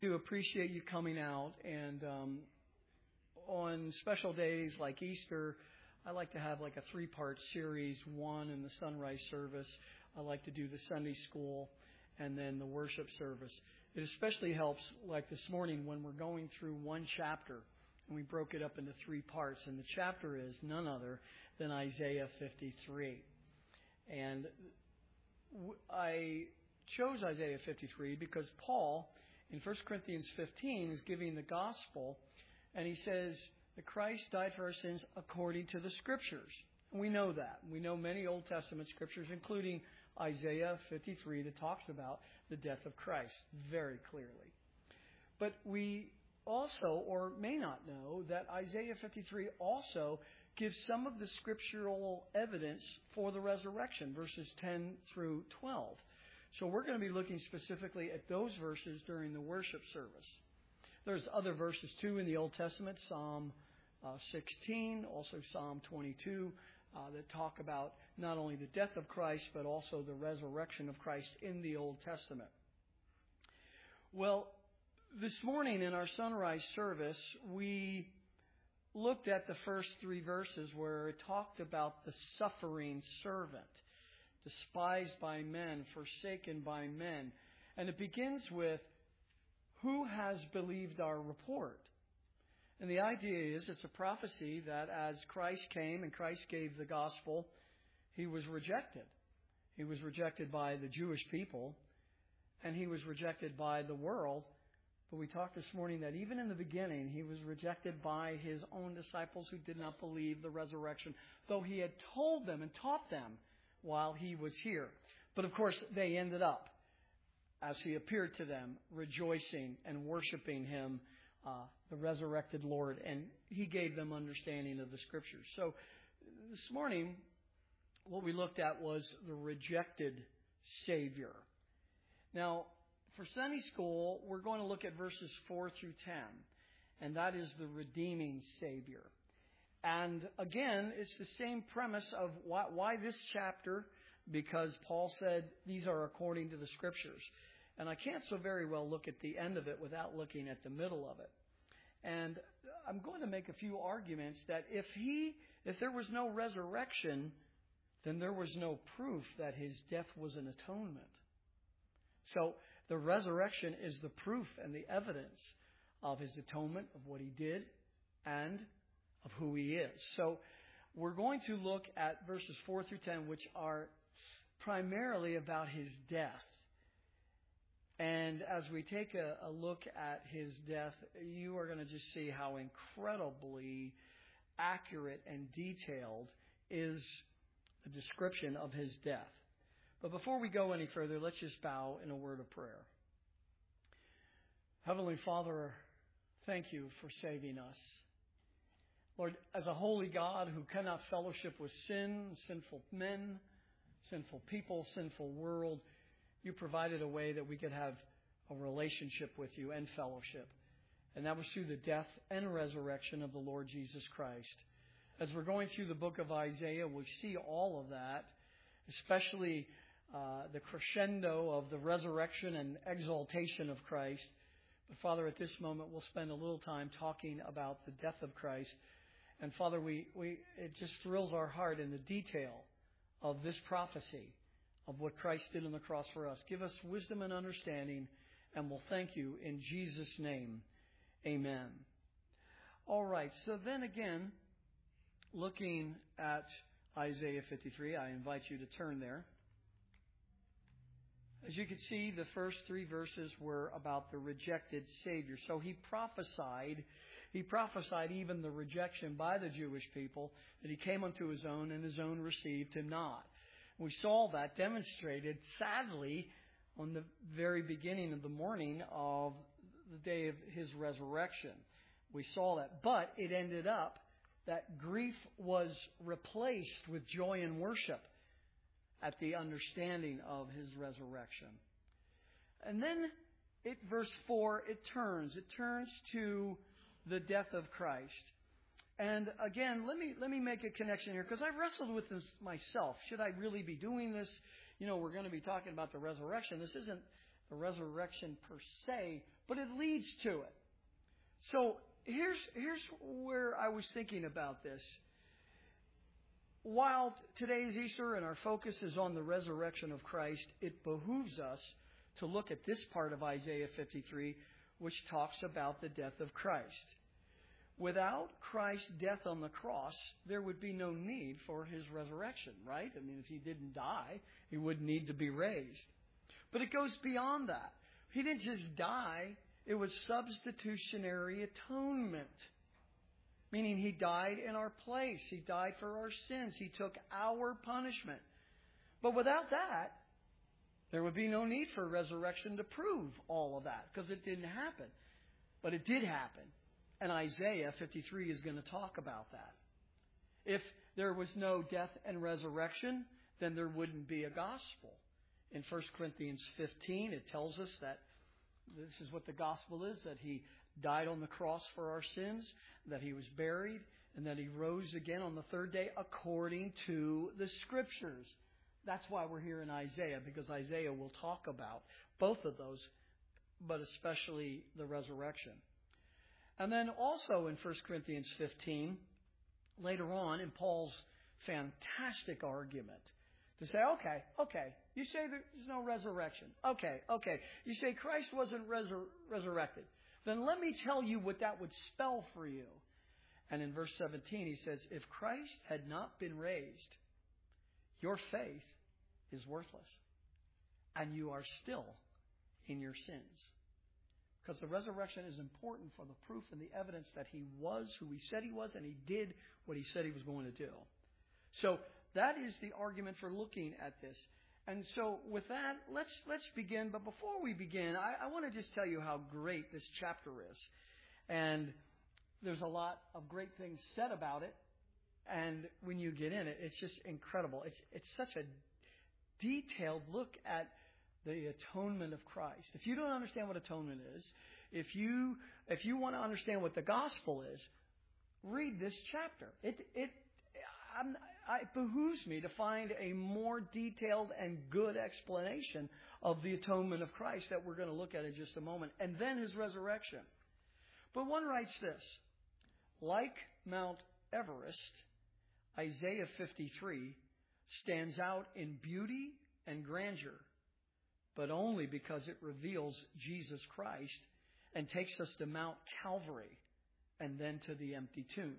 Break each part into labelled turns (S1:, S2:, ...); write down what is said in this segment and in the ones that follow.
S1: do appreciate you coming out, and on special days like Easter, I like to have like a 3-part series. One in the sunrise service, I like to do the Sunday school, and then the worship service. It especially helps, like this morning, when we're going through one chapter, and we broke it up into 3 parts, and the chapter is none other than Isaiah 53. And I chose Isaiah 53 because Paul, in 1 Corinthians 15, is giving the gospel, and he says that Christ died for our sins according to the Scriptures. And we know that. We know many Old Testament Scriptures, including Isaiah 53, that talks about the death of Christ very clearly. But we also, or may not know, that Isaiah 53 also gives some of the scriptural evidence for the resurrection, verses 10 through 12. So we're going to be looking specifically at those verses during the worship service. There's other verses too in the Old Testament, Psalm 16, also Psalm 22, that talk about not only the death of Christ, but also the resurrection of Christ in the Old Testament. Well, this morning in our sunrise service, we looked at the first 3 verses where it talked about the suffering servant, despised by men, forsaken by men. And it begins with, who has believed our report? And the idea is, it's a prophecy that as Christ came and Christ gave the gospel, he was rejected. He was rejected by the Jewish people, and he was rejected by the world. But we talked this morning that even in the beginning, he was rejected by his own disciples who did not believe the resurrection, though he had told them and taught them while he was here. But of course, they ended up, as he appeared to them, rejoicing and worshiping him, the resurrected Lord, and he gave them understanding of the Scriptures. So this morning, what we looked at was the rejected Savior. Now, for Sunday school, we're going to look at verses 4 through 10, and that is the redeeming Savior. And again, it's the same premise of why this chapter, because Paul said these are according to the Scriptures. And I can't so very well look at the end of it without looking at the middle of it. And I'm going to make a few arguments that if there was no resurrection, then there was no proof that his death was an atonement. So the resurrection is the proof and the evidence of his atonement, of what he did, and of who he is. So we're going to look at verses 4 through 10, which are primarily about his death. And as we take a look at his death, you are going to just see how incredibly accurate and detailed is the description of his death. But before we go any further, let's just bow in a word of prayer. Heavenly Father, thank you for saving us. Lord, as a holy God who cannot fellowship with sin, sinful men, sinful people, sinful world, you provided a way that we could have a relationship with you and fellowship. And that was through the death and resurrection of the Lord Jesus Christ. As we're going through the book of Isaiah, we see all of that, especially the crescendo of the resurrection and exaltation of Christ. But Father, at this moment, we'll spend a little time talking about the death of Christ. And Father, it just thrills our heart in the detail of this prophecy of what Christ did on the cross for us. Give us wisdom and understanding, and we'll thank you in Jesus' name. Amen. All right, so then again, looking at Isaiah 53, I invite you to turn there. As you can see, the first 3 verses were about the rejected Savior. So he prophesied even the rejection by the Jewish people, that he came unto his own, and his own received him not. We saw that demonstrated, sadly, on the very beginning of the morning of the day of his resurrection. We saw that. But it ended up that grief was replaced with joy and worship at the understanding of his resurrection. And then, verse 4, it turns to the death of Christ. And again, let me make a connection here, because I've wrestled with this myself. Should I really be doing this? You know, we're going to be talking about the resurrection. This isn't the resurrection per se, but it leads to it. So here's where I was thinking about this. While today is Easter and our focus is on the resurrection of Christ, it behooves us to look at this part of Isaiah 53, which talks about the death of Christ. Without Christ's death on the cross, there would be no need for his resurrection, right? I mean, if he didn't die, he wouldn't need to be raised. But it goes beyond that. He didn't just die. It was substitutionary atonement, meaning he died in our place. He died for our sins. He took our punishment. But without that, there would be no need for resurrection to prove all of that, because it didn't happen. But it did happen. And Isaiah 53 is going to talk about that. If there was no death and resurrection, then there wouldn't be a gospel. In 1 Corinthians 15, it tells us that this is what the gospel is, that he died on the cross for our sins, that he was buried, and that he rose again on the third day according to the Scriptures. That's why we're here in Isaiah, because Isaiah will talk about both of those, but especially the resurrection. And then also in 1 Corinthians 15, later on in Paul's fantastic argument, to say, okay, you say there's no resurrection. Okay. You say Christ wasn't resurrected. Then let me tell you what that would spell for you. And in verse 17 he says, if Christ had not been raised, your faith is worthless, and you are still in your sins. Because the resurrection is important for the proof and the evidence that he was who he said he was, and he did what he said he was going to do. So that is the argument for looking at this. And so with that, let's begin. But before we begin, I want to just tell you how great this chapter is. And there's a lot of great things said about it. And when you get in it, it's just incredible. It's such a detailed look at the atonement of Christ. If you don't understand what atonement is, if you want to understand what the gospel is, read this chapter. It behooves me to find a more detailed and good explanation of the atonement of Christ that we're going to look at in just a moment, and then his resurrection. But one writes this: like Mount Everest, Isaiah 53 stands out in beauty and grandeur, but only because it reveals Jesus Christ and takes us to Mount Calvary and then to the empty tomb.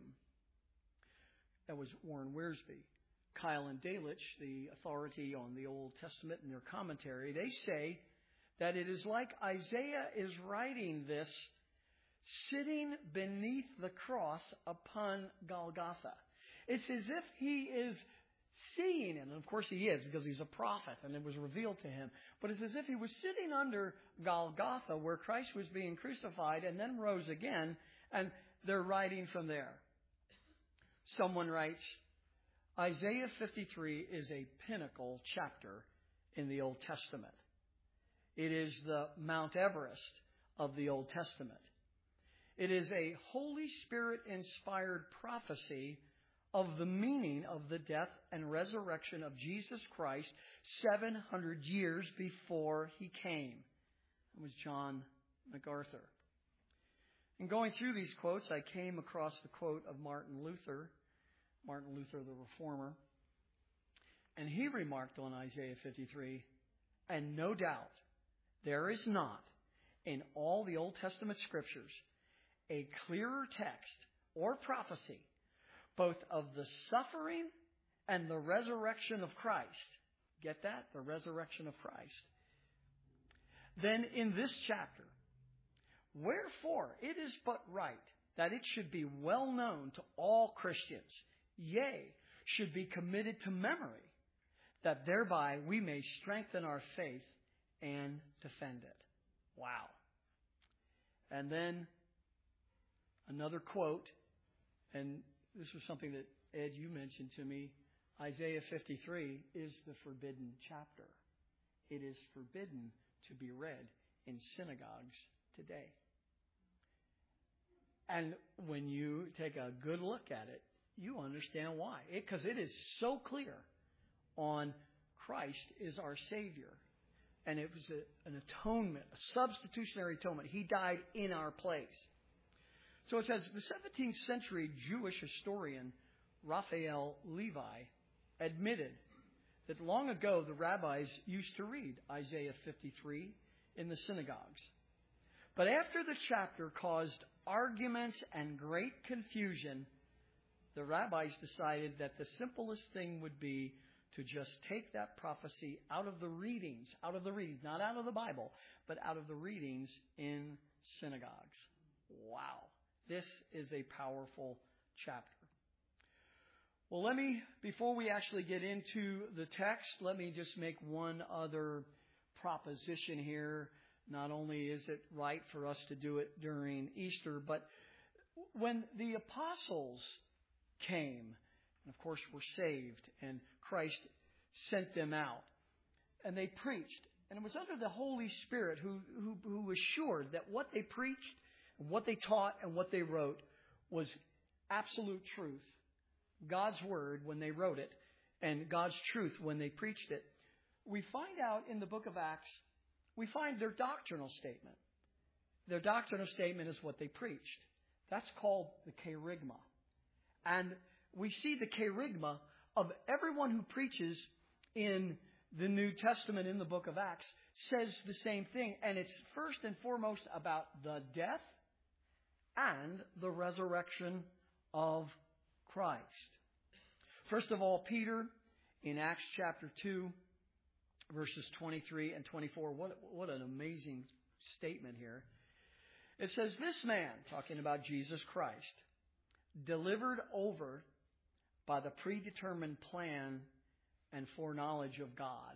S1: That was Warren Wiersbe. Kyle and Delitzsch, the authority on the Old Testament in their commentary, they say that it is like Isaiah is writing this sitting beneath the cross upon Golgotha. It's as if he is seeing it, and of course he is, because he's a prophet and it was revealed to him. But it's as if he was sitting under Golgotha where Christ was being crucified and then rose again, and they're writing from there. Someone writes, Isaiah 53 is a pinnacle chapter in the Old Testament. It is the Mount Everest of the Old Testament. It is a Holy Spirit-inspired prophecy of the meaning of the death and resurrection of Jesus Christ 700 years before he came. It was John MacArthur. In going through these quotes, I came across the quote of Martin Luther the Reformer, and he remarked on Isaiah 53, and no doubt there is not in all the Old Testament scriptures a clearer text or prophecy both of the suffering and the resurrection of Christ. Get that? The resurrection of Christ. Then in this chapter, wherefore it is but right that it should be well known to all Christians, yea, should be committed to memory, that thereby we may strengthen our faith and defend it. Wow. And then another quote, and this was something that, Ed, you mentioned to me. Isaiah 53 is the forbidden chapter. It is forbidden to be read in synagogues today. And when you take a good look at it, you understand why. Because it is so clear on Christ is our Savior. And it was an atonement, a substitutionary atonement. He died in our place. So it says, the 17th century Jewish historian Raphael Levi admitted that long ago the rabbis used to read Isaiah 53 in the synagogues. But after the chapter caused arguments and great confusion, the rabbis decided that the simplest thing would be to just take that prophecy out of the readings, not out of the Bible, but out of the readings in synagogues. Wow. This is a powerful chapter. Well, before we actually get into the text, let me just make one other proposition here. Not only is it right for us to do it during Easter, but when the apostles came, and of course were saved, and Christ sent them out, and they preached, and it was under the Holy Spirit who assured that what they preached, and what they taught, and what they wrote was absolute truth. God's Word when they wrote it, and God's truth when they preached it. We find out in the book of Acts, we find their doctrinal statement. Their doctrinal statement is what they preached. That's called the kerygma. And we see the kerygma of everyone who preaches in the New Testament in the book of Acts says the same thing. And it's first and foremost about the death and the resurrection of Christ. First of all, Peter, in Acts chapter 2, verses 23 and 24, what an amazing statement here. It says, this man, talking about Jesus Christ, delivered over by the predetermined plan and foreknowledge of God.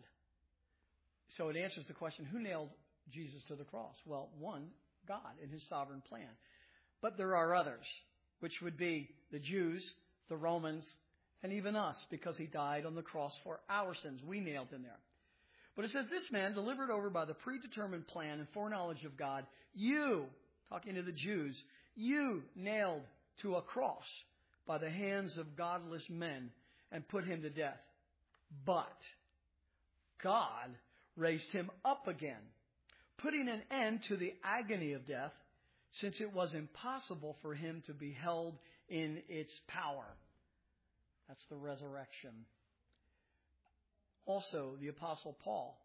S1: So it answers the question, who nailed Jesus to the cross? Well, one, God in his sovereign plan. But there are others, which would be the Jews, the Romans, and even us, because he died on the cross for our sins. We nailed him there. But it says, this man delivered over by the predetermined plan and foreknowledge of God, you, talking to the Jews, you nailed to a cross by the hands of godless men and put him to death. But God raised him up again, putting an end to the agony of death, since it was impossible for him to be held in its power. That's the resurrection. Also, the Apostle Paul.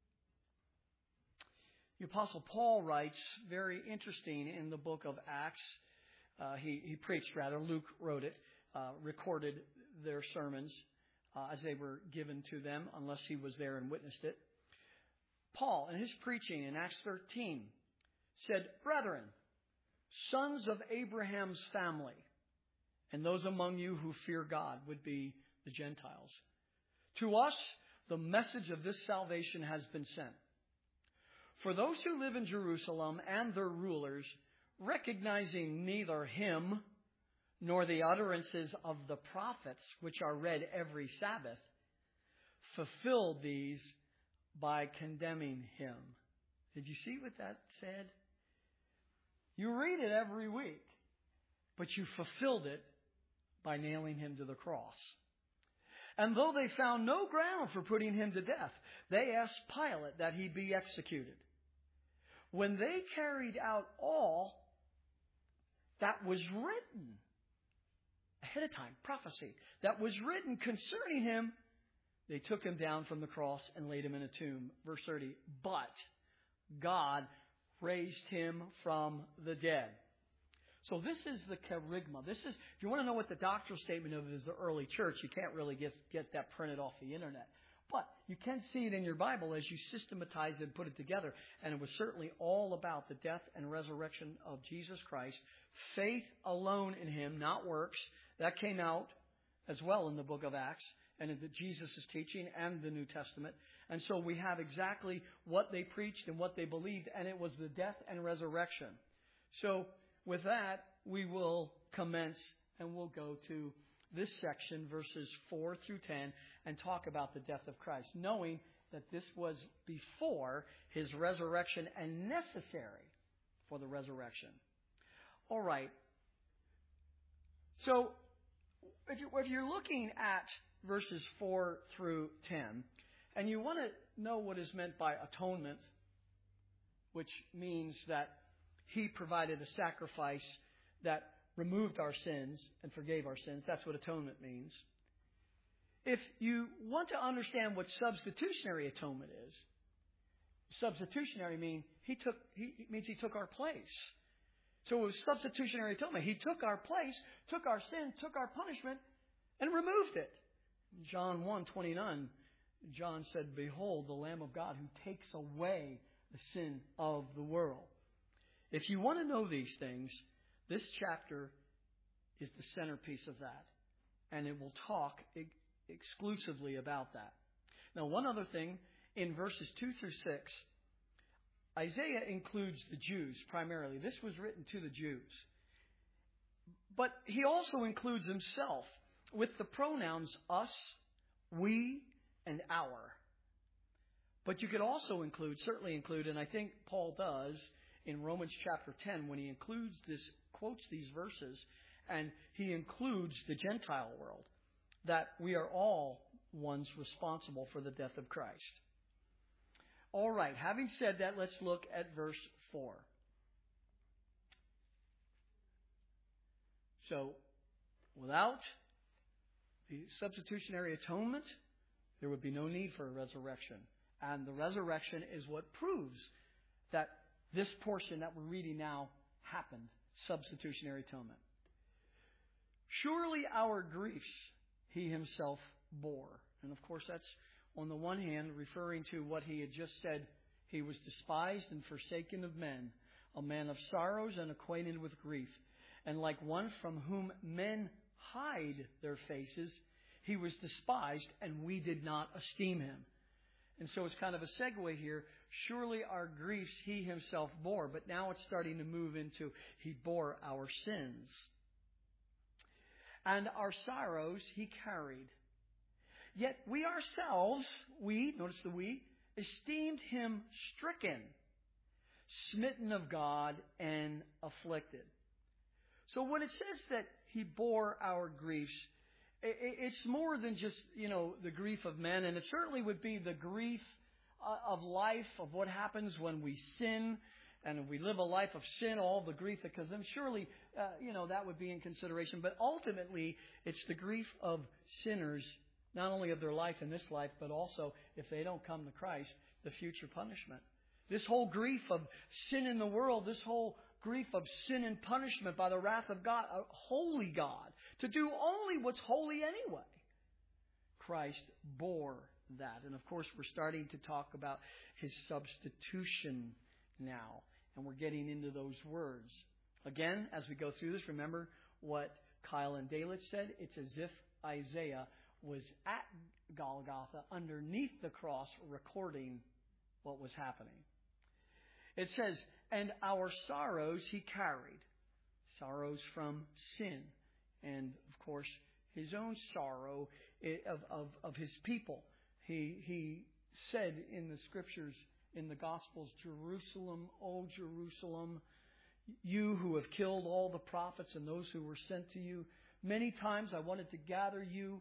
S1: The Apostle Paul writes, very interesting, in the book of Acts. He preached, rather. Luke wrote it, recorded their sermons as they were given to them, unless he was there and witnessed it. Paul, in his preaching in Acts 13, said, brethren, sons of Abraham's family, and those among you who fear God would be the Gentiles. To us, the message of this salvation has been sent. For those who live in Jerusalem and their rulers, recognizing neither him nor the utterances of the prophets, which are read every Sabbath, fulfilled these by condemning him. Did you see what that said? You read it every week, but you fulfilled it by nailing him to the cross. And though they found no ground for putting him to death, they asked Pilate that he be executed. When they carried out all that was written ahead of time, prophecy, that was written concerning him, they took him down from the cross and laid him in a tomb. Verse 30, but God raised him from the dead. So this is the kerygma. This is, if you want to know what the doctrinal statement of it is, the early church, you can't really get that printed off the internet. But you can see it in your Bible as you systematize it and put it together. And it was certainly all about the death and resurrection of Jesus Christ. Faith alone in him, not works. That came out as well in the book of Acts and in Jesus' teaching and the New Testament. And so we have exactly what they preached and what they believed, and it was the death and resurrection. So with that, we will commence and we'll go to this section, verses 4 through 10, and talk about the death of Christ, knowing that this was before his resurrection and necessary for the resurrection. All right. So if you're looking at verses 4 through 10, And you want to know what is meant by atonement, which means that He provided a sacrifice that removed our sins and forgave our sins. That's what atonement means. If you want to understand what substitutionary atonement is, substitutionary means He took our place. So it was substitutionary atonement. He took our place, took our sin, took our punishment, and removed it. In John 1:29, John said, "Behold, the Lamb of God who takes away the sin of the world." If you want to know these things, this chapter is the centerpiece of that. And it will talk exclusively about that. Now, one other thing, in verses 2 through 6, Isaiah includes the Jews primarily. This was written to the Jews. But he also includes himself with the pronouns us, we, and our. But you could also certainly include, and I think Paul does in Romans chapter 10 when he quotes these verses, and he includes the Gentile world, that we are all ones responsible for the death of Christ. All right, having said that, let's look at verse 4. So, without the substitutionary atonement, there would be no need for a resurrection. And the resurrection is what proves that this portion that we're reading now happened. Substitutionary atonement. Surely our griefs He Himself bore. And of course that's on the one hand referring to what He had just said. He was despised and forsaken of men, a man of sorrows and acquainted with grief. And like one from whom men hide their faces, He was despised, and we did not esteem Him. And so it's kind of a segue here. Surely our griefs He Himself bore. But now it's starting to move into He bore our sins. And our sorrows He carried. Yet we ourselves, notice the we, esteemed Him stricken, smitten of God, and afflicted. So when it says that He bore our griefs, it's more than just, the grief of men. And it certainly would be the grief of life, of what happens when we sin. And we live a life of sin, all the grief that comes in. Surely, that would be in consideration. But ultimately, it's the grief of sinners, not only of their life in this life, but also, if they don't come to Christ, the future punishment. This whole grief of sin in the world, this whole grief of sin and punishment by the wrath of God, a holy God, to do only what's holy anyway. Christ bore that. And of course, we're starting to talk about His substitution now. And we're getting into those words. Again, as we go through this, remember what Kyle and Dalit said. It's as if Isaiah was at Golgotha underneath the cross recording what was happening. It says, and our sorrows He carried. Sorrows from sin. And, of course, His own sorrow of His people. He said in the Scriptures, in the Gospels, Jerusalem, O Jerusalem, you who have killed all the prophets and those who were sent to you. Many times I wanted to gather you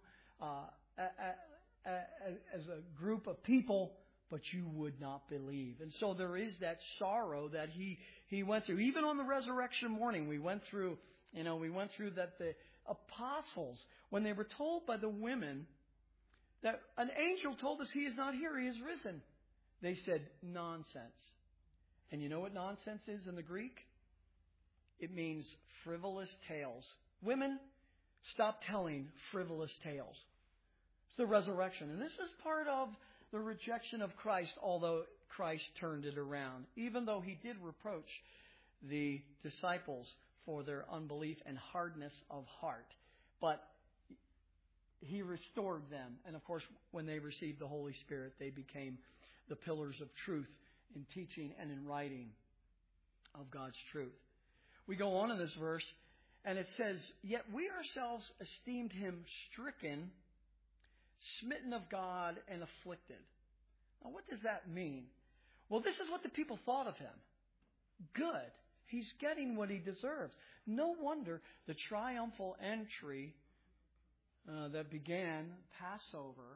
S1: as a group of people, but you would not believe. And so there is that sorrow that he went through. Even on the resurrection morning, we went through that the apostles, when they were told by the women that an angel told us He is not here, He is risen, they said, nonsense. And you know what nonsense is in the Greek? It means frivolous tales. Women, stop telling frivolous tales. It's the resurrection. And this is part of the rejection of Christ, although Christ turned it around. Even though He did reproach the disciples for their unbelief and hardness of heart. But He restored them. And of course, when they received the Holy Spirit, they became the pillars of truth in teaching and in writing of God's truth. We go on in this verse, and it says, yet we ourselves esteemed Him stricken, smitten of God, and afflicted. Now, what does that mean? Well, this is what the people thought of Him. Good. He's getting what He deserves. No wonder the triumphal entry that began Passover,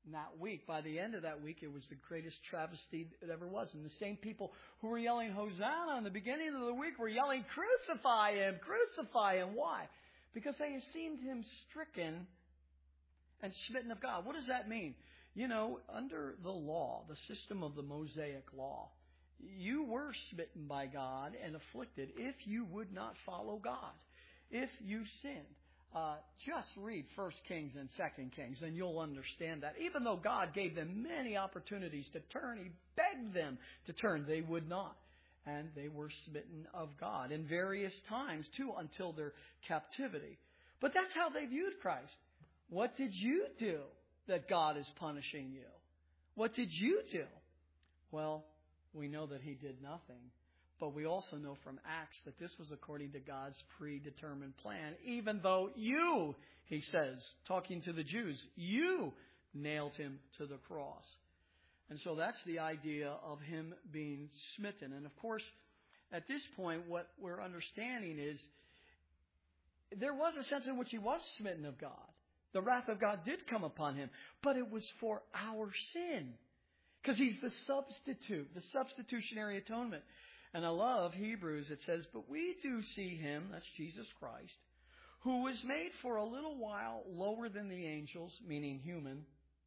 S1: that week, by the end of that week, it was the greatest travesty it ever was. And the same people who were yelling Hosanna in the beginning of the week were yelling, crucify him, crucify him. Why? Because they esteemed him stricken and smitten of God. What does that mean? You know, under the law, the system of the Mosaic law, you were smitten by God and afflicted if you would not follow God, if you sinned. Just read 1 Kings and 2 Kings, and you'll understand that. Even though God gave them many opportunities to turn, He begged them to turn. They would not. And they were smitten of God in various times, too, until their captivity. But that's how they viewed Christ. What did you do that God is punishing you? What did you do? Well, we know that He did nothing. But we also know from Acts that this was according to God's predetermined plan, even though you, He says, talking to the Jews, you nailed Him to the cross. And so that's the idea of Him being smitten. And of course, at this point, what we're understanding is there was a sense in which He was smitten of God. The wrath of God did come upon Him, but it was for our sin. Because He's the substitute, the substitutionary atonement. And I love Hebrews. It says, but we do see Him, that's Jesus Christ, who was made for a little while lower than the angels, meaning human.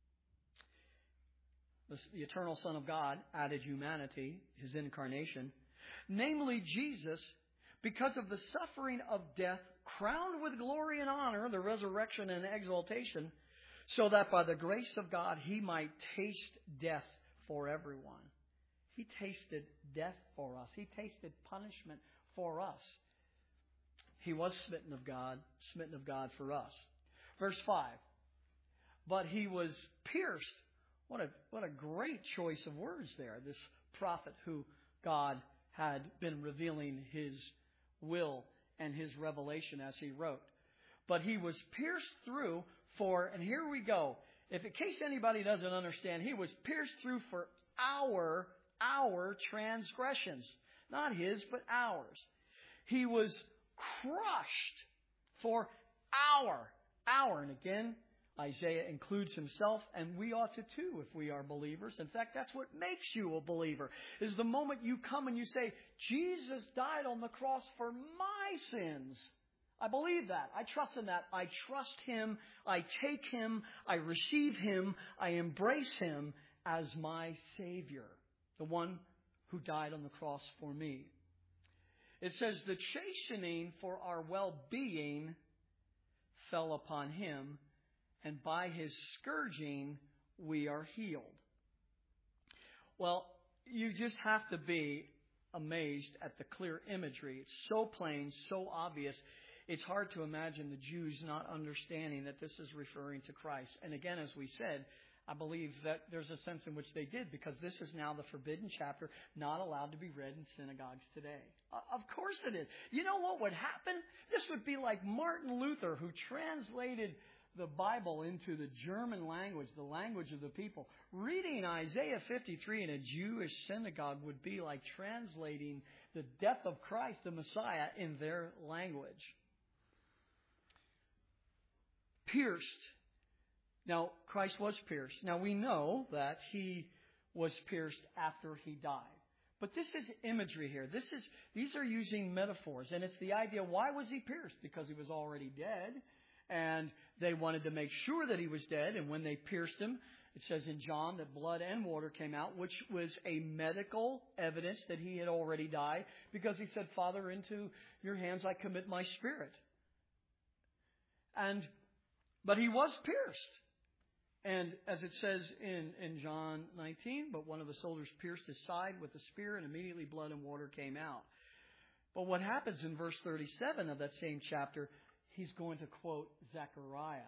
S1: The eternal Son of God added humanity, His incarnation. Namely Jesus, because of the suffering of death, crowned with glory and honor, the resurrection and exaltation, so that by the grace of God He might taste death for everyone. He tasted death for us. He tasted punishment for us. He was smitten of God for us. Verse 5. But He was pierced. What a great choice of words there. This prophet who God had been revealing His will and His revelation as He wrote. But He was pierced through for, and here we go. If in case anybody doesn't understand, He was pierced through for our transgressions. Not His, but ours. He was crushed for our. And again, Isaiah includes himself, and we ought to too if we are believers. In fact, that's what makes you a believer, is the moment you come and you say, Jesus died on the cross for my sins. I believe that. I trust in that. I trust Him. I take Him. I receive Him. I embrace Him as my Savior, the one who died on the cross for me. It says, the chastening for our well-being fell upon Him, and by His scourging we are healed. Well, you just have to be amazed at the clear imagery. It's so plain, so obvious. It's hard to imagine the Jews not understanding that this is referring to Christ. And again, as we said, I believe that there's a sense in which they did, because this is now the forbidden chapter, not allowed to be read in synagogues today. Of course it is. You know what would happen? This would be like Martin Luther, who translated the Bible into the German language, the language of the people. Reading Isaiah 53 in a Jewish synagogue would be like translating the death of Christ, the Messiah, in their language. Pierced. Now, Christ was pierced. Now, we know that He was pierced after He died. But this is imagery here. These are using metaphors. And it's the idea, why was He pierced? Because He was already dead. And they wanted to make sure that He was dead. And when they pierced Him, it says in John that blood and water came out, which was a medical evidence that He had already died. Because He said, Father, into your hands I commit my spirit. But He was pierced. And as it says in John 19, but one of the soldiers pierced His side with a spear, and immediately blood and water came out. But what happens in verse 37 of that same chapter, he's going to quote Zechariah.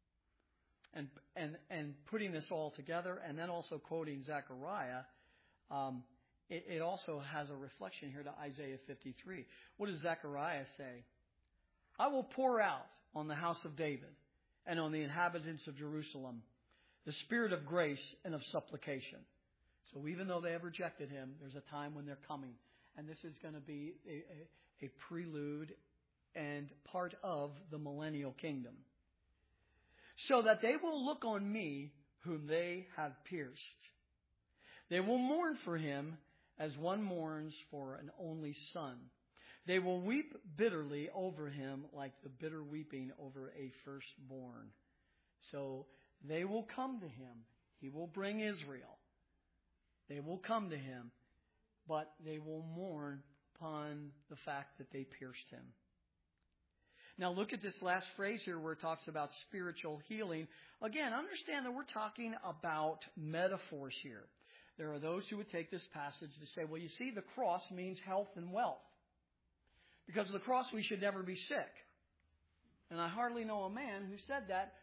S1: And putting this all together, and then also quoting Zechariah, it also has a reflection here to Isaiah 53. What does Zechariah say? I will pour out on the house of David and on the inhabitants of Jerusalem the spirit of grace and of supplication. So even though they have rejected Him, there's a time when they're coming. And this is going to be a prelude and part of the millennial kingdom. So that they will look on me whom they have pierced. They will mourn for him as one mourns for an only son. They will weep bitterly over him like the bitter weeping over a firstborn. So they will come to him. He will bring Israel. They will come to him, but they will mourn upon the fact that they pierced him. Now look at this last phrase here where it talks about spiritual healing. Again, understand that we're talking about metaphors here. There are those who would take this passage to say, well, you see, the cross means health and wealth. Because of the cross, we should never be sick. And I hardly know a man who said that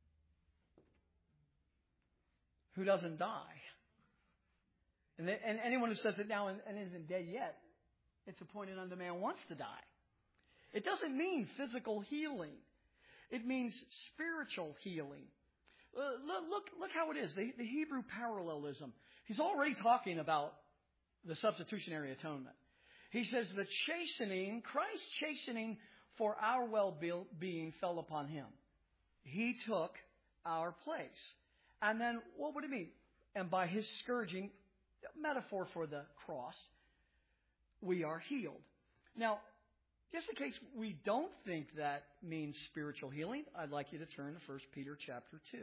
S1: who doesn't die. And anyone who says it now and isn't dead yet, it's appointed unto man wants to die. It doesn't mean physical healing. It means spiritual healing. Look how it is. The Hebrew parallelism. He's already talking about the substitutionary atonement. He says the chastening, Christ's chastening for our well-being fell upon him. He took our place. And then what would it mean? And by his scourging, metaphor for the cross, we are healed. Now, just in case we don't think that means spiritual healing, I'd like you to turn to 1 Peter chapter 2.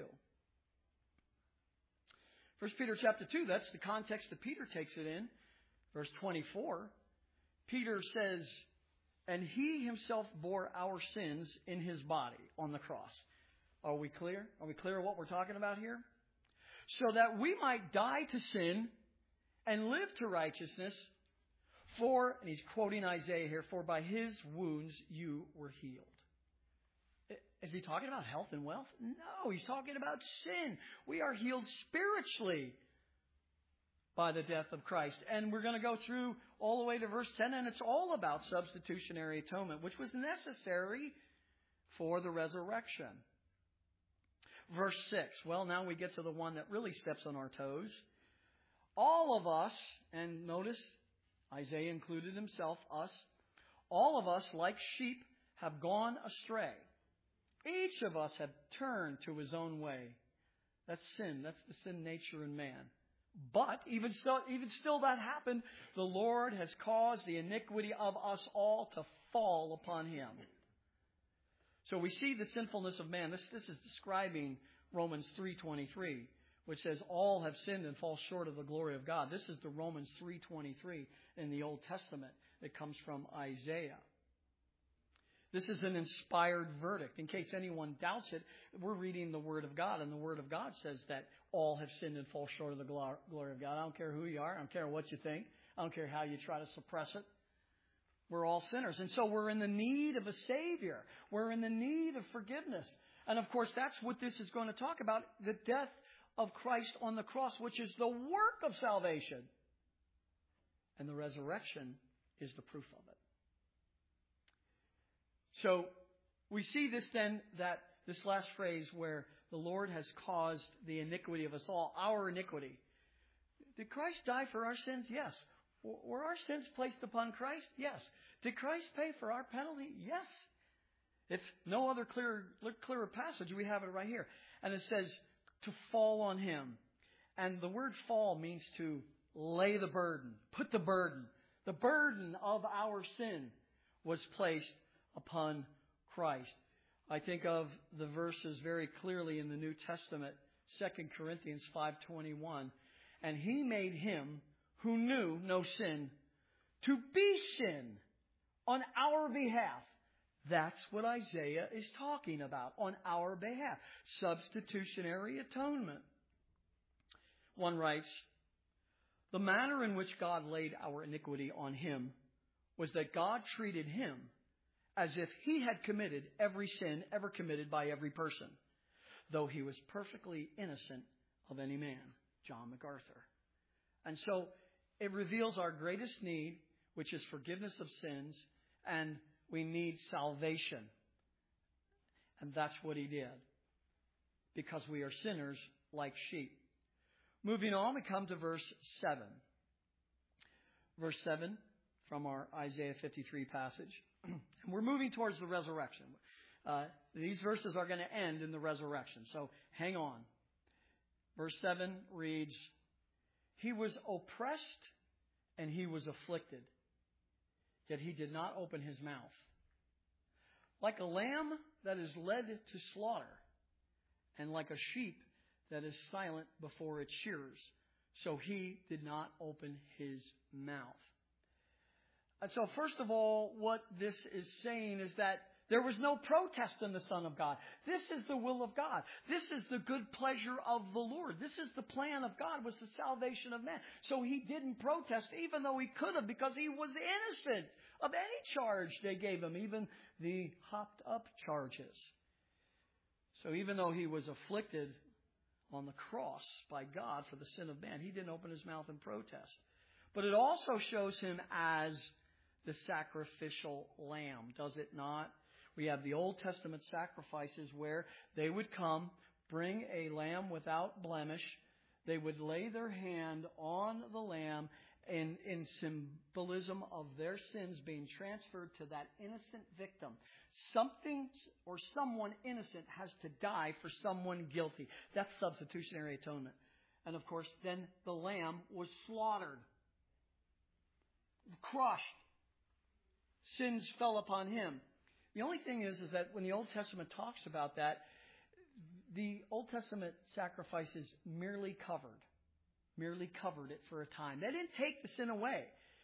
S1: 1 Peter chapter 2, that's the context that Peter takes it in. Verse 24, Peter says, and he himself bore our sins in his body on the cross. Are we clear? Are we clear what we're talking about here? So that we might die to sin and live to righteousness. For, and he's quoting Isaiah here, for by his wounds you were healed. Is he talking about health and wealth? No, he's talking about sin. We are healed spiritually by the death of Christ. And we're going to go through all the way to verse 10, and it's all about substitutionary atonement, which was necessary for the resurrection. Verse 6, well, now we get to the one that really steps on our toes. All of us, and notice, Isaiah included himself, us, all of us, like sheep, have gone astray. Each of us have turned to his own way. That's sin. That's the sin nature in man. But even still that happened, the Lord has caused the iniquity of us all to fall upon him. So we see the sinfulness of man. This is describing Romans 3:23, which says all have sinned and fall short of the glory of God. This is the Romans 3:23 in the Old Testament that comes from Isaiah. This is an inspired verdict. In case anyone doubts it, we're reading the Word of God, and the Word of God says that all have sinned and fall short of the glory of God. I don't care who you are. I don't care what you think. I don't care how you try to suppress it. We're all sinners. And so we're in the need of a Savior. We're in the need of forgiveness. And of course, that's what this is going to talk about, the death of Christ on the cross, which is the work of salvation. And the resurrection is the proof of it. So we see this then, that this last phrase where the Lord has caused the iniquity of us all, our iniquity. Did Christ die for our sins? Yes. Were our sins placed upon Christ? Yes. Did Christ pay for our penalty? Yes. If no other clearer passage, we have it right here. And it says to fall on him. And the word fall means to lay the burden, put the burden. The burden of our sin was placed upon Christ. I think of the verses very clearly in the New Testament, 2 Corinthians 5:21. And he made him who knew no sin to be sin on our behalf. That's what Isaiah is talking about, on our behalf. Substitutionary atonement. One writes, the manner in which God laid our iniquity on him was that God treated him as if he had committed every sin ever committed by every person, though he was perfectly innocent of any man. John MacArthur. And so it reveals our greatest need, which is forgiveness of sins, and we need salvation. And that's what he did, because we are sinners like sheep. Moving on, we come to verse 7. Verse 7 from our Isaiah 53 passage. We're moving towards the resurrection. These verses are going to end in the resurrection, so hang on. Verse 7 reads, He was oppressed and He was afflicted, yet He did not open His mouth. Like a lamb that is led to slaughter, and like a sheep that is silent before its shearers, so He did not open His mouth. And so first of all, what this is saying is that there was no protest in the Son of God. This is the will of God. This is the good pleasure of the Lord. This is the plan of God, was the salvation of man. So He didn't protest, even though He could have, because He was innocent of any charge they gave Him, even the hopped up charges. So even though He was afflicted on the cross by God for the sin of man, He didn't open His mouth in protest. But it also shows Him as the sacrificial lamb, does it not? We have the Old Testament sacrifices where they would come, bring a lamb without blemish. They would lay their hand on the lamb in symbolism of their sins being transferred to that innocent victim. Something or someone innocent has to die for someone guilty. That's substitutionary atonement. And of course, then the lamb was slaughtered, crushed. Sins fell upon Him. The only thing is that when the Old Testament talks about that, the Old Testament sacrifices merely covered it for a time. They didn't take the sin away.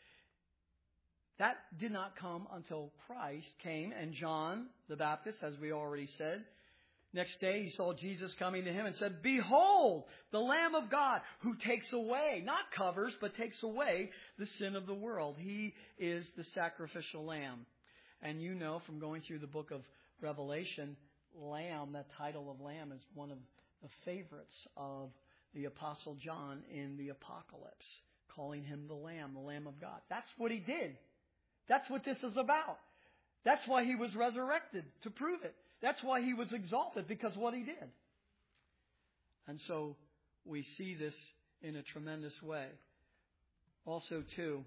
S1: That did not come until Christ came, and John the Baptist, as we already said, next day he saw Jesus coming to him and said, Behold, the Lamb of God who takes away, not covers, but takes away the sin of the world. He is the sacrificial lamb. And you know from going through the book of Revelation, Lamb, that title of Lamb is one of the favorites of the Apostle John in the Apocalypse, calling Him the Lamb of God. That's what He did. That's what this is about. That's why He was resurrected, to prove it. That's why He was exalted, because what He did. And so we see this in a tremendous way. Also, too,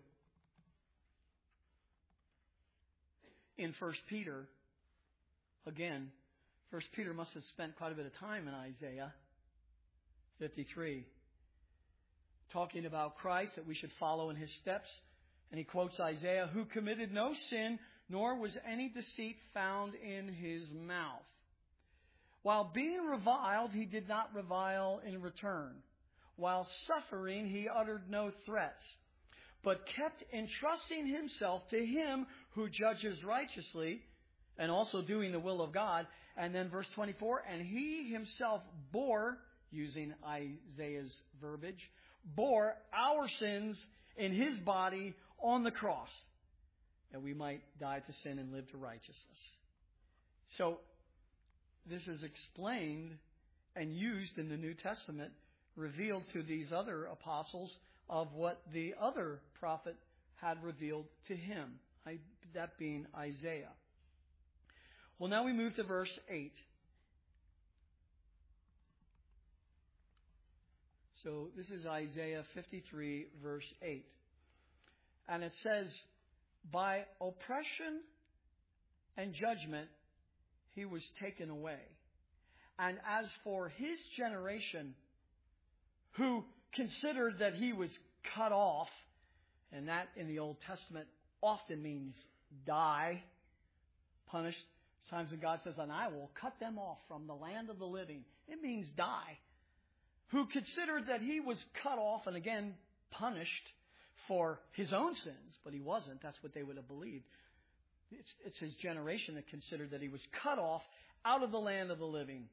S1: in 1 Peter, again, 1 Peter must have spent quite a bit of time in Isaiah 53, talking about Christ, that we should follow in His steps. And he quotes Isaiah, who committed no sin, nor was any deceit found in His mouth. While being reviled, He did not revile in return. While suffering, He uttered no threats, but kept entrusting Himself to Him who judges righteously, and also doing the will of God. And then verse 24, and He Himself bore, using Isaiah's verbiage, bore our sins in His body on the cross, that we might die to sin and live to righteousness. So this is explained and used in the New Testament, revealed to these other apostles of what the other prophet had revealed to him, that being Isaiah. Well, now we move to verse 8. So this is Isaiah 53, verse 8. And it says, by oppression and judgment He was taken away. And as for His generation, who considered that He was cut off, and that in the Old Testament often means die, punished. Times when God says, and I will cut them off from the land of the living, it means die. Who considered that He was cut off, and again, punished for His own sins, but He wasn't. That's what they would have believed. It's His generation that considered that He was cut off out of the land of the living.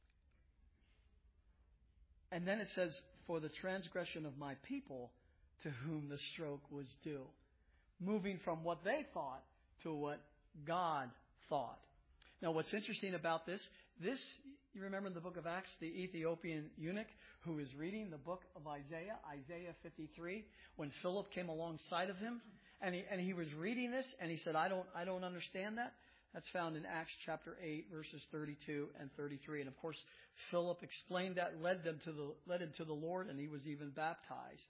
S1: And then it says, for the transgression of my people, to whom the stroke was due. Moving from what they thought to what God thought. Now, what's interesting about this, you remember in the book of Acts, the Ethiopian eunuch who was reading the book of Isaiah, Isaiah 53, when Philip came alongside of him, and he was reading this, and he said, I don't understand that. That's found in Acts chapter 8, verses 32 and 33. And of course, Philip explained that, led him to the Lord, and he was even baptized.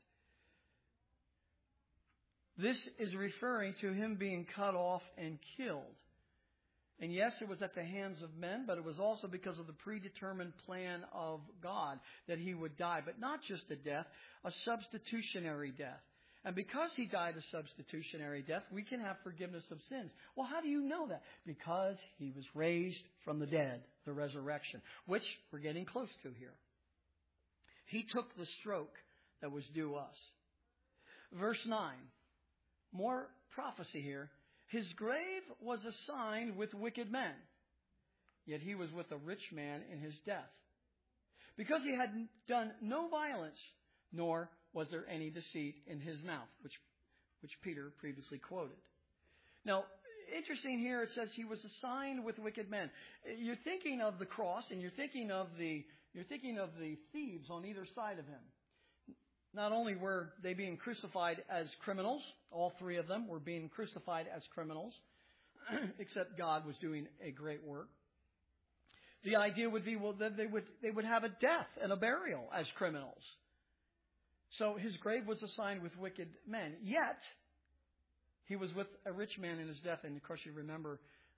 S1: This is referring to him being cut off and killed. And yes, it was at the hands of men, but it was also because of the predetermined plan of God that he would die. But not just a death, a substitutionary death. And because he died a substitutionary death, we can have forgiveness of sins. Well, how do you know that? Because he was raised from the dead, the resurrection, which we're getting close to here. He took the stroke that was due us. Verse 9, more prophecy here. His grave was assigned with wicked men, yet he was with a rich man in his death, because he had done no violence, nor was there any deceit in his mouth, which Peter previously quoted. Now, interesting here, it says he was assigned with wicked men. You're thinking of the cross, and you're thinking of the thieves on either side of him. Not only were they being crucified as criminals, all three of them were being crucified as criminals, except God was doing a great work. The idea would be, well, that they would have a death and a burial as criminals. So his grave was assigned with wicked men. Yet, he was with a rich man in his death. And of course, you remember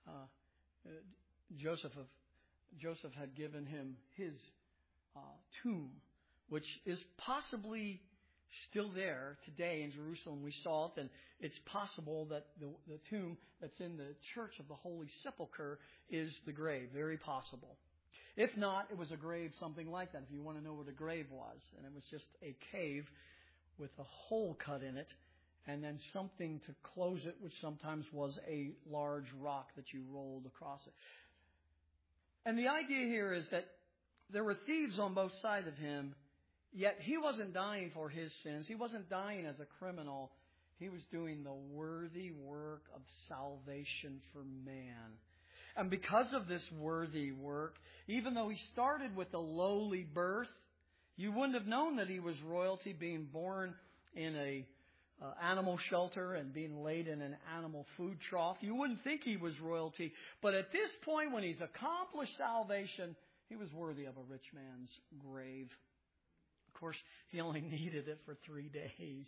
S1: Joseph had given him his tomb, which is possibly still there today in Jerusalem. We saw it, and it's possible that the tomb that's in the Church of the Holy Sepulchre is the grave. Very possible. If not, it was a grave something like that, if you want to know what a grave was. And it was just a cave with a hole cut in it, and then something to close it, which sometimes was a large rock that you rolled across it. And the idea here is that there were thieves on both sides of him, yet he wasn't dying for his sins. He wasn't dying as a criminal. He was doing the worthy work of salvation for man. And because of this worthy work, even though he started with a lowly birth, you wouldn't have known that he was royalty, being born in a animal shelter and being laid in an animal food trough. You wouldn't think he was royalty. But at this point, when he's accomplished salvation, he was worthy of a rich man's grave. Of course, he only needed it for 3 days.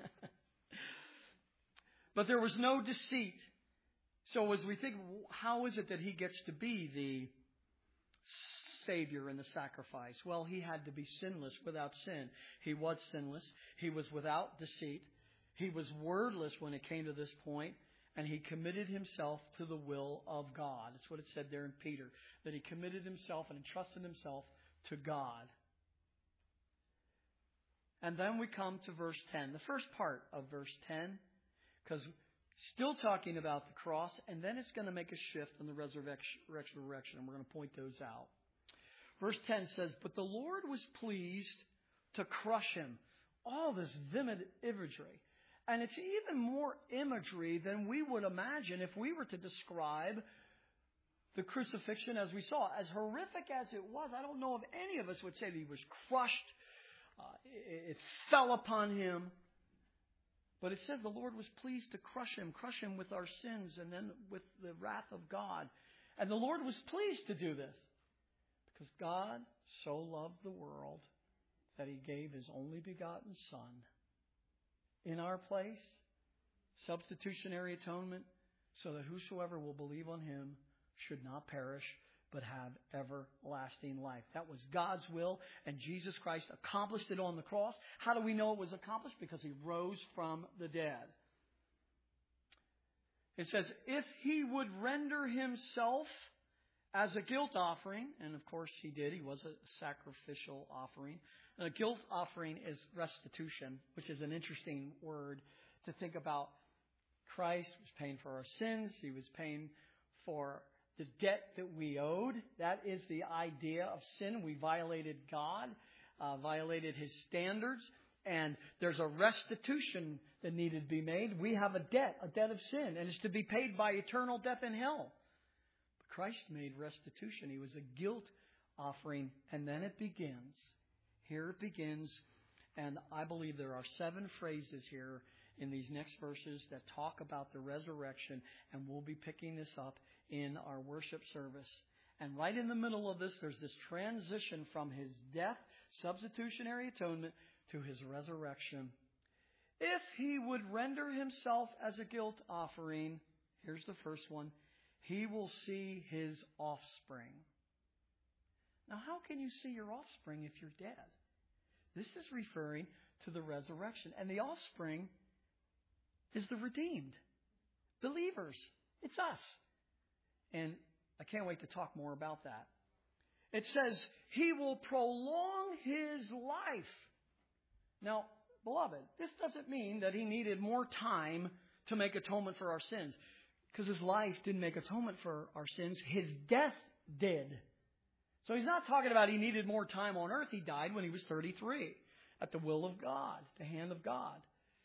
S1: But there was no deceit. So as we think, how is it that he gets to be the Savior and the sacrifice? Well, he had to be sinless, without sin. He was sinless. He was without deceit. He was wordless when it came to this point. And he committed himself to the will of God. That's what it said there in Peter, that he committed himself and entrusted himself to God. And then we come to verse 10, the first part of verse 10, because still talking about the cross, and then it's going to make a shift in the resurrection, and we're going to point those out. Verse 10 says, "But the Lord was pleased to crush him." All this vivid imagery. And it's even more imagery than we would imagine if we were to describe the crucifixion as we saw. As horrific as it was, I don't know if any of us would say that he was crushed. It fell upon him. But it says the Lord was pleased to crush him with our sins and then with the wrath of God. And the Lord was pleased to do this because God so loved the world that he gave his only begotten Son in our place, substitutionary atonement, so that whosoever will believe on him should not perish, but have everlasting life. That was God's will, and Jesus Christ accomplished it on the cross. How do we know it was accomplished? Because he rose from the dead. It says, if he would render himself as a guilt offering, and of course he did, he was a sacrificial offering. A guilt offering is restitution, which is an interesting word to think about. Christ was paying for our sins. He was paying for the debt that we owed. That is the idea of sin. We violated God, violated his standards, and there's a restitution that needed to be made. We have a debt of sin, and it's to be paid by eternal death in hell. But Christ made restitution. He was a guilt offering, and then it begins. Here it begins, and I believe there are 7 phrases here in these next verses that talk about the resurrection, and we'll be picking this up in our worship service. And right in the middle of this, there's this transition from his death, substitutionary atonement, to his resurrection. If he would render himself as a guilt offering, here's the first one, he will see his offspring. Now, how can you see your offspring if you're dead? This is referring to the resurrection. And the offspring is the redeemed. Believers. It's us. And I can't wait to talk more about that. It says, he will prolong his life. Now, beloved, this doesn't mean that he needed more time to make atonement for our sins. Because his life didn't make atonement for our sins. His death did. So he's not talking about he needed more time on earth. He died when he was 33 at the will of God, the hand of God,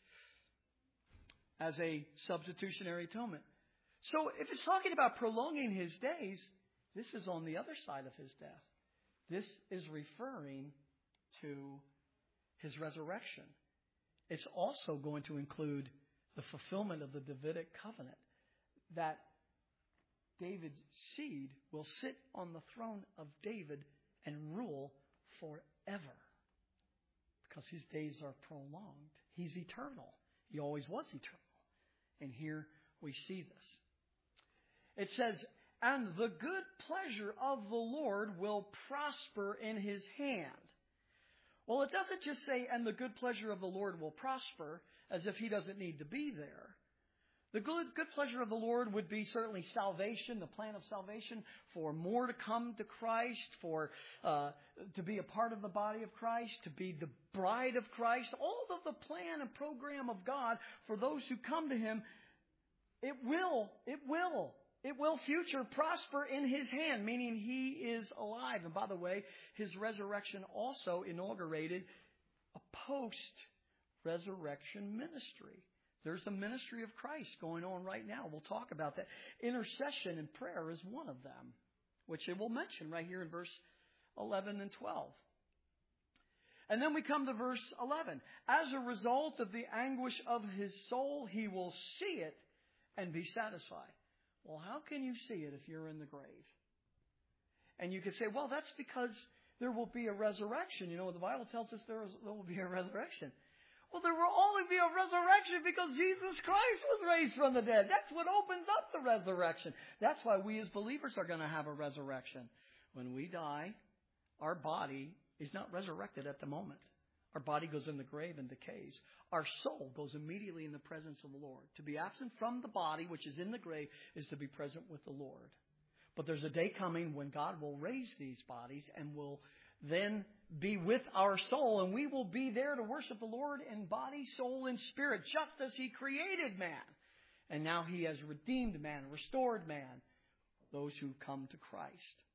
S1: as a substitutionary atonement. So if it's talking about prolonging his days, this is on the other side of his death. This is referring to his resurrection. It's also going to include the fulfillment of the Davidic covenant, that David's seed will sit on the throne of David and rule forever, because his days are prolonged. He's eternal. He always was eternal. And here we see this. It says, and the good pleasure of the Lord will prosper in his hand. Well, it doesn't just say, and the good pleasure of the Lord will prosper, as if he doesn't need to be there. The good pleasure of the Lord would be certainly salvation, the plan of salvation, for more to come to Christ, for to be a part of the body of Christ, to be the bride of Christ. All of the plan and program of God for those who come to him, it will future prosper in his hand, meaning he is alive. And by the way, his resurrection also inaugurated a post-resurrection ministry. There's a ministry of Christ going on right now. We'll talk about that. Intercession and prayer is one of them, which it will mention right here in verse 11 and 12. And then we come to verse 11. As a result of the anguish of his soul, he will see it and be satisfied. Well, how can you see it if you're in the grave? And you could say, well, that's because there will be a resurrection. You know, the Bible tells us there will be a resurrection. Well, there will only be a resurrection because Jesus Christ was raised from the dead. That's what opens up the resurrection. That's why we as believers are going to have a resurrection. When we die, our body is not resurrected at the moment. Our body goes in the grave and decays. Our soul goes immediately in the presence of the Lord. To be absent from the body, which is in the grave, is to be present with the Lord. But there's a day coming when God will raise these bodies and will then be with our soul, and we will be there to worship the Lord in body, soul, and spirit, just as he created man. And now he has redeemed man, restored man, those who come to Christ.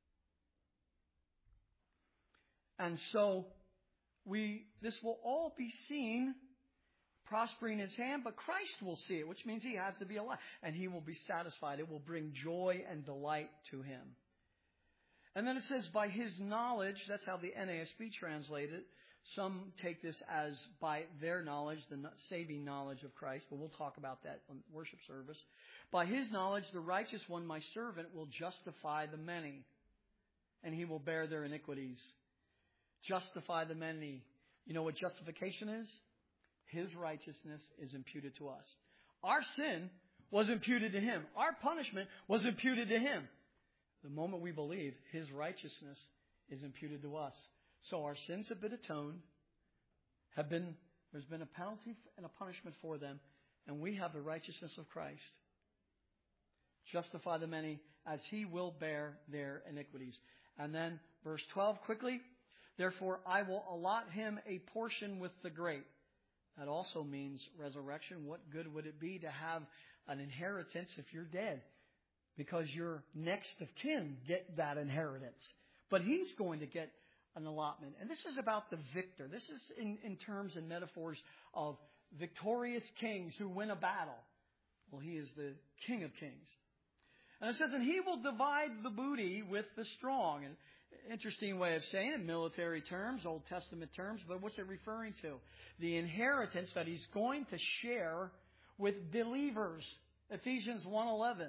S1: And so this will all be seen prospering his hand, but Christ will see it, which means he has to be alive, and he will be satisfied. It will bring joy and delight to him. And then it says, by his knowledge, that's how the NASB translated it. Some take this as by their knowledge, the saving knowledge of Christ, but we'll talk about that on worship service. By his knowledge, the righteous one, my servant, will justify the many, and he will bear their iniquities. Justify the many. You know what justification is? His righteousness is imputed to us. Our sin was imputed to him. Our punishment was imputed to him. The moment we believe, his righteousness is imputed to us. So our sins have been atoned. There's been a penalty and a punishment for them. And we have the righteousness of Christ. Justify the many as he will bear their iniquities. And then verse 12 quickly. Therefore I will allot him a portion with the great. That also means resurrection. What good would it be to have an inheritance if you're dead? Because your next of kin get that inheritance. But he's going to get an allotment. And this is about the victor. This is in terms and metaphors of victorious kings who win a battle. Well, he is the King of Kings. And it says, and he will divide the booty with the strong. An interesting way of saying it, military terms, Old Testament terms. But what's it referring to? The inheritance that he's going to share with believers. Ephesians 1:11.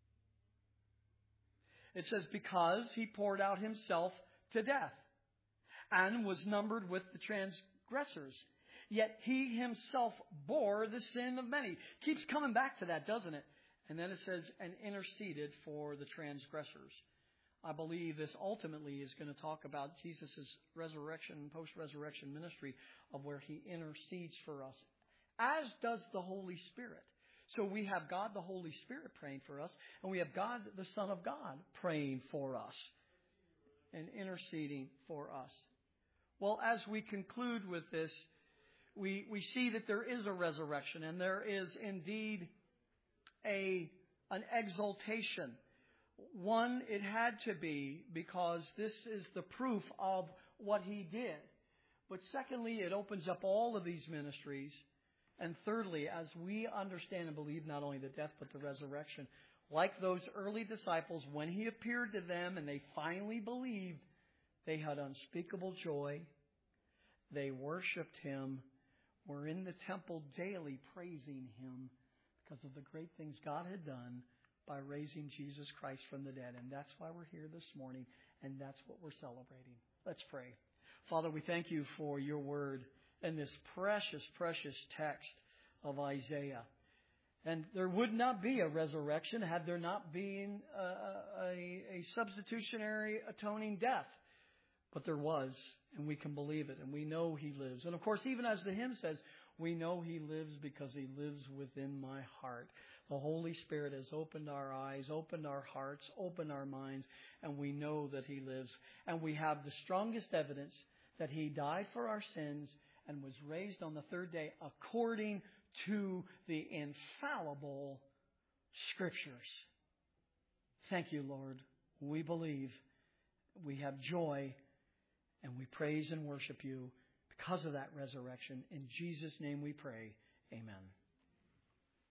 S1: It says, because he poured out himself to death and was numbered with the transgressors. Yet he himself bore the sin of many. Keeps coming back to that, doesn't it? And then it says, and interceded for the transgressors. I believe this ultimately is going to talk about Jesus' resurrection, post-resurrection ministry of where he intercedes for us, as does the Holy Spirit. So we have God the Holy Spirit praying for us, and we have God the Son of God praying for us and interceding for us. Well, as we conclude with this, we see that there is a resurrection, and there is indeed an exaltation. One, it had to be, because this is the proof of what he did. But secondly, it opens up all of these ministries. And thirdly, as we understand and believe not only the death but the resurrection, like those early disciples, when he appeared to them and they finally believed, they had unspeakable joy. They worshiped him, were in the temple daily praising him because of the great things God had done by raising Jesus Christ from the dead. And that's why we're here this morning, and that's what we're celebrating. Let's pray. Father, we thank you for your word and this precious, precious text of Isaiah. And there would not be a resurrection had there not been a substitutionary atoning death. But there was, and we can believe it, and we know he lives. And of course, even as the hymn says, we know he lives because he lives within my heart. The Holy Spirit has opened our eyes, opened our hearts, opened our minds, and we know that he lives. And we have the strongest evidence that he died for our sins and was raised on the third day according to the infallible Scriptures. Thank you, Lord. We believe, we have joy, and we praise and worship you because of that resurrection. In Jesus' name we pray. Amen.